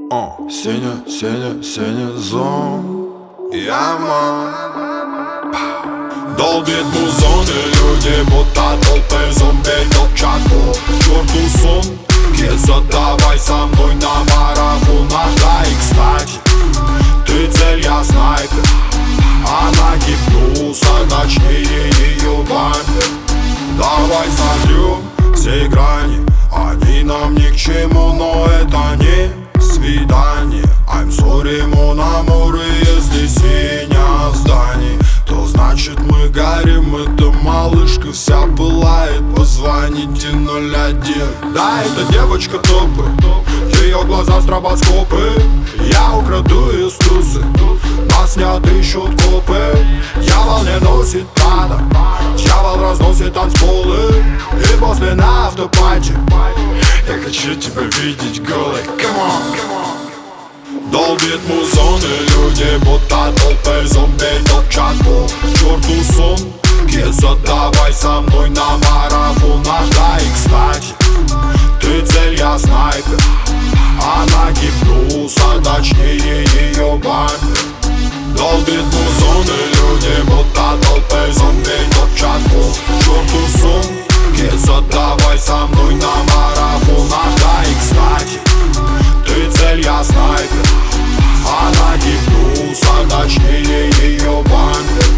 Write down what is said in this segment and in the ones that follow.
Зон. Долбит музон, и люди будто толпы зомби топчат по черту сон. Киза, давай со мной на марафонах. Да и кстати, ты цель, я снайпер. Она гипноза, ночнее ее бампер. Давай сольем все грани, они нам ни к чему, но это не свидание. I'm sorry, mon amour, если синя в здании, то значит мы горим. Эта малышка вся пылает, позвоните 01. Да, это девочка топы, ее глаза стробоскопы. Я украду ее стусы, нас не отыщут копы. Дьявол не носит Прада, дьявол разносит танцполы. И после на автопате я хочу тебя видеть голой. Come on. Долбит музон, и люди будто толпы зомби топчат по черту сон. Киза, давай со мной на марафонах. Да и кстати, ты цель, я снайпер. Она гипноза, точнее ее бампер. Долбит музон, и люди будто толпы зомби топчат по черту сон. Киза, давай со мной на марафонах. Да и кстати, ты цель, я снайпер. Она гипноза, точнее ее бампер.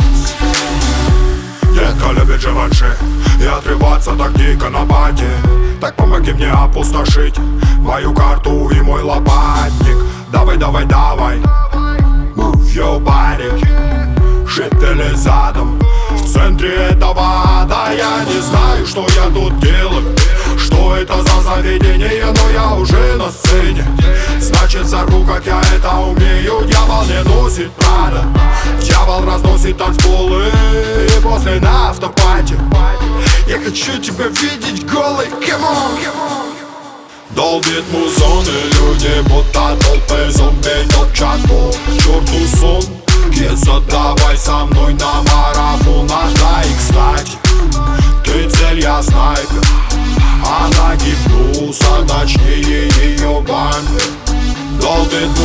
Детка любит живанши и отрываться так дико на пати. Так помоги мне опустошить мою карту и мой лопатник. Давай, давай, давай, move your body. Шип или задом в центре этого ада. Я не знаю, что я тут делаю, что это за заведение, но я уже на сцене. Значит, взорву, как я это умею. Дьявол не носит Прада, дьявол разносит танцполы. И после на автопате я хочу тебя видеть голой. Come on. Долбит музон, и люди будто толпы зомби топчат по черту сон. Киза, давай со мной на марафонах. Да и кстати, ты цель, я снайпер. Она гипноза, точнее ее бампер. Долбит